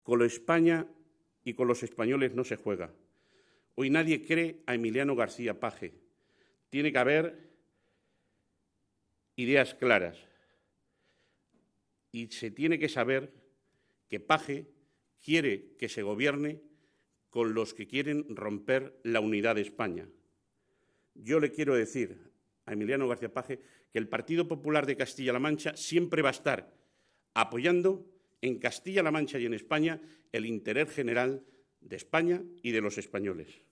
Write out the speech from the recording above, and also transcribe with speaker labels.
Speaker 1: Con España y con los españoles no se juega. Hoy nadie cree a Emiliano García Paje. Tiene que haber ideas claras y se tiene que saber que Paje quiere que se gobierne con los que quieren romper la unidad de España. Yo le quiero decir a Emiliano García Paje que el Partido Popular de Castilla-La Mancha siempre va a estar apoyando en Castilla-La Mancha y en España el interés general de España y de los españoles.